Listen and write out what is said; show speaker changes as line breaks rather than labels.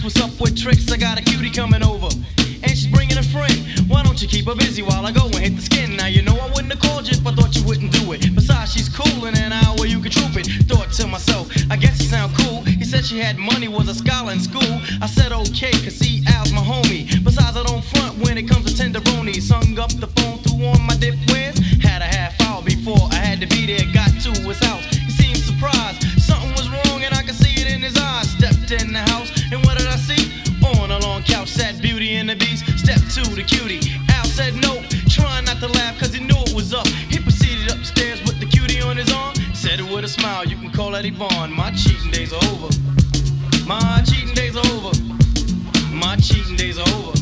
what's up with tricks? I got a cutie coming over, and she's bringing a friend. Why don't you keep her busy while I go and hit the skin? Now you know I wouldn't have called you if I thought you wouldn't do it. Besides, she's cool, in an hour you could troop it. Thought to myself, I guess you sound cool. He said she had money, was a scholar in school. I said okay, cause see, Al's my homie. Besides, I don't front when it comes to tenderoni. Hung up the phone, threw on my dip wears. Had a half hour before I had to be there. Got to his house, he seemed surprised. Something was wrong and I could see it in his eyes. Stepped in the house, and what did I see? On a long couch sat Beauty and the Beast. Step 2, the cutie. Al said no, trying not to laugh cause he knew it was up. He proceeded upstairs with the cutie on his arm. Said it with a smile, you can call that Yvonne. My cheating days are over. My cheating days are over. My cheating days are over.